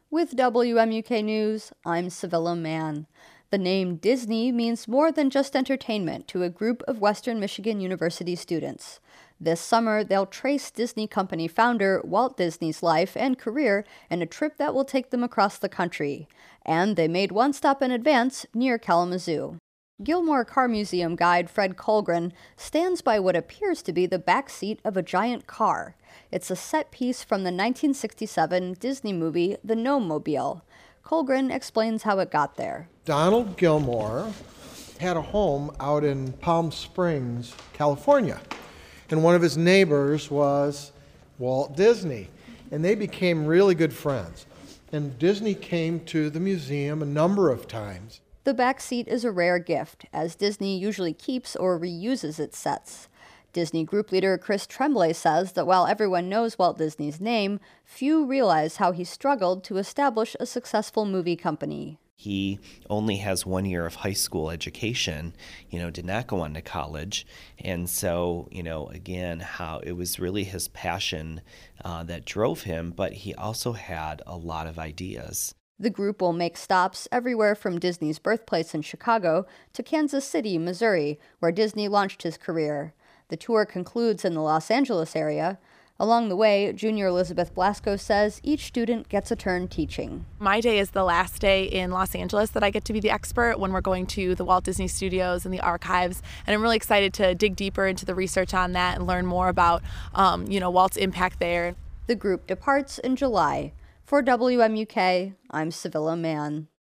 With WMUK News, I'm Sevilla Mann. The name Disney means more than just entertainment to a group of Western Michigan University students. This summer, they'll trace Disney Company founder Walt Disney's life and career in a trip that will take them across the country. And they made one stop in advance near Kalamazoo. Gilmore Car Museum guide Fred Colgren stands by what appears to be the back seat of a giant car. It's a set piece from the 1967 Disney movie The Gnome-Mobile. Colgren explains how it got there. Donald Gilmore had a home out in Palm Springs, California. And one of his neighbors was Walt Disney. And they became really good friends. And Disney came to the museum a number of times. The back seat is a rare gift, as Disney usually keeps or reuses its sets. Disney Group leader Chris Tremblay says that while everyone knows Walt Disney's name, few realize how he struggled to establish a successful movie company. He only has 1 year of high school education, did not go on to college. And so, again, how it was really his passion that drove him, but he also had a lot of ideas. The group will make stops everywhere from Disney's birthplace in Chicago to Kansas City, Missouri, where Disney launched his career. The tour concludes in the Los Angeles area. Along the way, junior Elizabeth Blasco says each student gets a turn teaching. My day is the last day in Los Angeles that I get to be the expert when we're going to the Walt Disney Studios and the archives. And I'm really excited to dig deeper into the research on that and learn more about, Walt's impact there. The group departs in July. For WMUK, I'm Sevilla Mann.